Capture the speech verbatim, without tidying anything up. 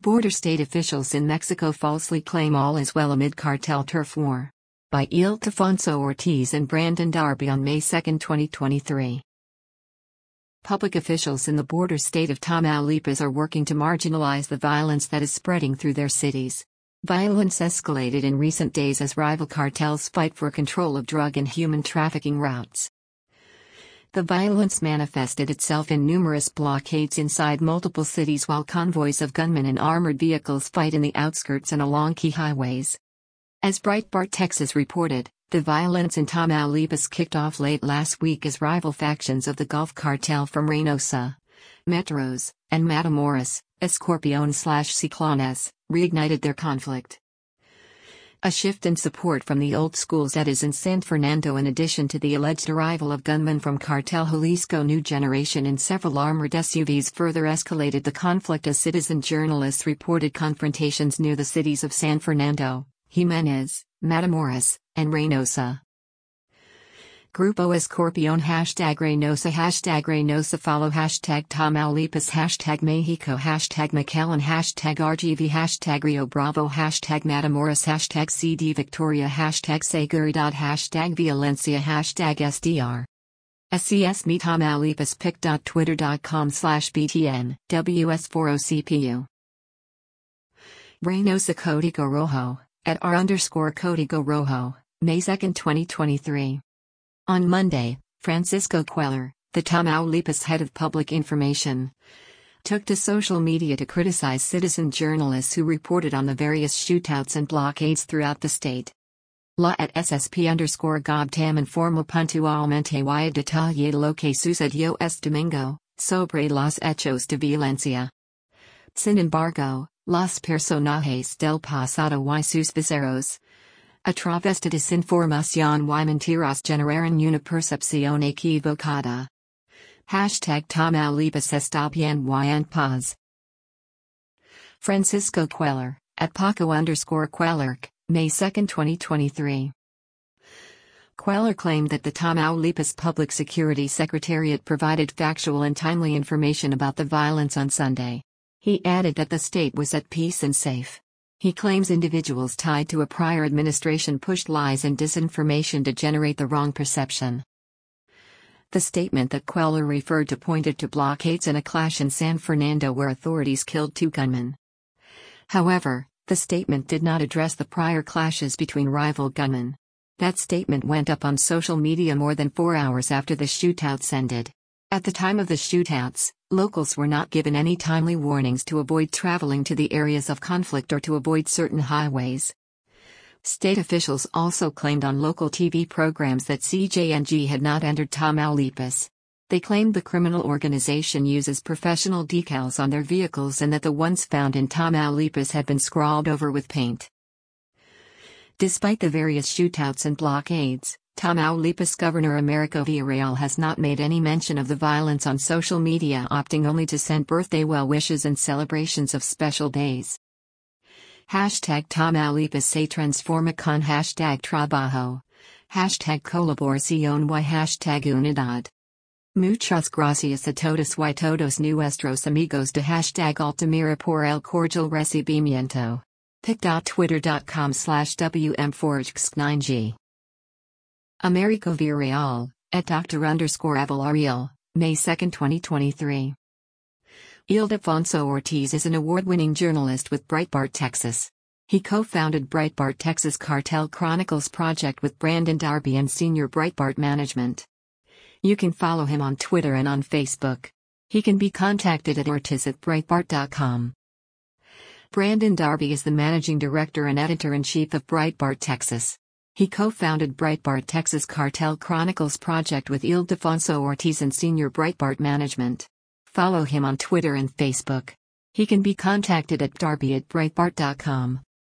Border state officials in Mexico falsely claim all is well amid cartel turf war. By Ildefonso Ortiz and Brandon Darby on May second, twenty twenty-three. Public officials in the border state of Tamaulipas are working to marginalize the violence that is spreading through their cities. Violence escalated in recent days as rival cartels fight for control of drug and human trafficking routes. The violence manifested itself in numerous blockades inside multiple cities while convoys of gunmen and armored vehicles fight in the outskirts and along key highways. As Breitbart Texas reported, the violence in Tamaulipas kicked off late last week as rival factions of the Gulf Cartel from Reynosa, Metros, and Matamoros, Escorpión/Ciclones, reignited their conflict. A shift in support from the old school Zetas in San Fernando in addition to the alleged arrival of gunmen from Cartel Jalisco New Generation in several armored S U Vs further escalated the conflict as citizen journalists reported confrontations near the cities of San Fernando, Jimenez, Matamoros, and Reynosa. Grupo Escorpión Hashtag Reynosa Hashtag Reynosa Follow Hashtag Tamaulipas Hashtag Mexico Hashtag McAllen Hashtag R G V Hashtag Rio Bravo Hashtag Matamoros Hashtag C D Victoria Hashtag Seguridad Hashtag Violencia Hashtag S D R S C S Me Tamaulipas Pic Twitter dot com slash B T N W S four O C P U Reynosa Código Rojo at R underscore Código Rojo, May second, twenty twenty-three. On Monday, Francisco Cuellar, the Tamaulipas head of public information, took to social media to criticize citizen journalists who reported on the various shootouts and blockades throughout the state. La at S S P underscore Gobtam informó puntualmente y detalle lo que sucedió este domingo, sobre los hechos de violencia. Sin embargo, los personajes del pasado y sus viceros, a través de desinformación y mentiras generaron una percepción equivocada. Hashtag Tamaulipas está bien y en paz. Francisco Cuellar, at Paco underscore Cuellarc, May second, twenty twenty-three. Cuellar claimed that the Tamaulipas Public Security Secretariat provided factual and timely information about the violence on Sunday. He added that the state was at peace and safe. He claims individuals tied to a prior administration pushed lies and disinformation to generate the wrong perception. The statement that Cuellar referred to pointed to blockades and a clash in San Fernando where authorities killed two gunmen. However, the statement did not address the prior clashes between rival gunmen. That statement went up on social media more than four hours after the shootouts ended. At the time of the shootouts, locals were not given any timely warnings to avoid traveling to the areas of conflict or to avoid certain highways. State officials also claimed on local T V programs that C J N G had not entered Tamaulipas. They claimed the criminal organization uses professional decals on their vehicles and that the ones found in Tamaulipas had been scrawled over with paint. Despite the various shootouts and blockades, Tamaulipas Governor Americo Villarreal has not made any mention of the violence on social media, opting only to send birthday well wishes and celebrations of special days. Hashtag Tamaulipas se transforma con hashtag trabajo. Hashtag colaboración y hashtag unidad. Muchas gracias a todos y todos nuestros amigos de hashtag Altamira por el cordial recibimiento. Pic Twitter dot com slash W M four X nine G. Americo Villarreal, at Doctor underscore Avalariel, May second, twenty twenty-three. Ildefonso Ortiz is an award-winning journalist with Breitbart Texas. He co-founded Breitbart Texas Cartel Chronicles project with Brandon Darby and senior Breitbart management. You can follow him on Twitter and on Facebook. He can be contacted at ortiz at breitbart dot com. Brandon Darby is the managing director and editor-in-chief of Breitbart Texas. He co-founded Breitbart Texas Cartel Chronicles project with Ildefonso Ortiz and senior Breitbart management. Follow him on Twitter and Facebook. He can be contacted at darby at breitbart dot com.